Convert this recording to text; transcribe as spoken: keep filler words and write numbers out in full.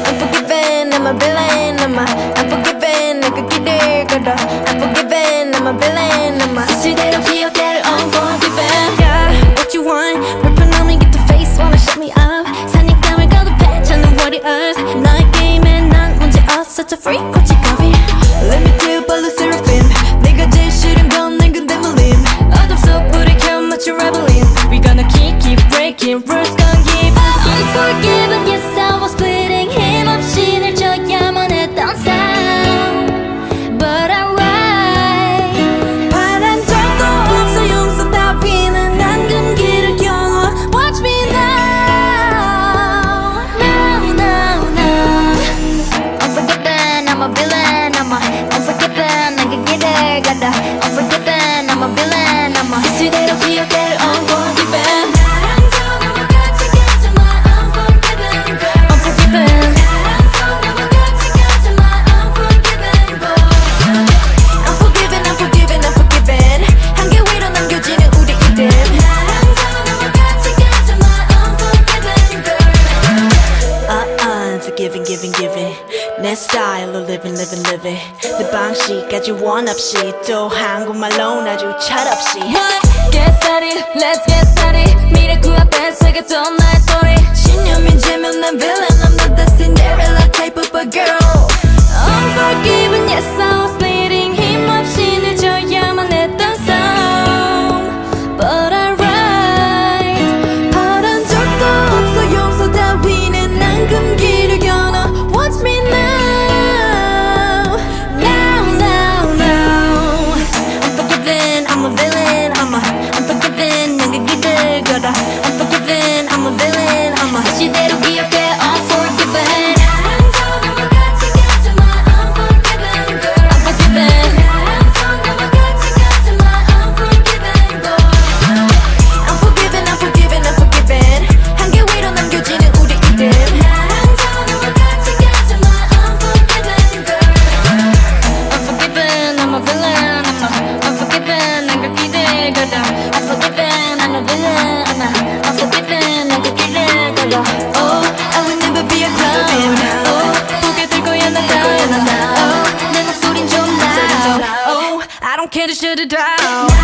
Unforgiven, I'm a villain. I'm a unforgiven. 내가 길을 걸어. Unforgiven, I'm a villain. I'm a 수시대로 기억대로 unforgiven. Yeah, what you want? 불편함이 get the face wanna shut me up. 사냥감을 거듭해 찾는 warriors. 너의 게임에 난 문제 없어. Such a freak, 고치가비. Let me tell you, 발로 seraphim. 내가 제일 싫은 건 난 근데 물림. 어둠 속 불을 켜 맞춰 rebelling. We gonna keep keep breaking rules, gonna give up. Unforgiven, yes I was bleeding. 힘없이 늘 져야만 했던 삶. But alright. 바란 적도 없어 용서 따위는 난 금기를 겨눠. Watch me now. Now, now, now. Unforgiven, I'm a villain. I'm a unforgiven. 난 그 길을 가다. Unforgiven, I'm a villain. I'm a 수시대로 기억대로 unforgiven. Giving, giving, giving 내 스타일로 living, living, living 내 방식 아주 원 없이 또 한국말로 아주 철없이 Get started, let's get started 미래 그 앞에 새겼던 나의 소리 신념이 지면 난 villain I'm not the Cinderella type of a girl Unforgiven, yes I was bleeding 힘없이 늦어야만 했던 싸움 But alright 바란 적도 없어 용서 따위는 난 금기를 겨눠 Watch me now Now, now, now Unforgiven, I'm a villain I'm a unforgiven 난 그 길을 걸어 Unforgiven, I'm a villain I'm a 수시대로 기억해 Unforgiven I don't care to shut it down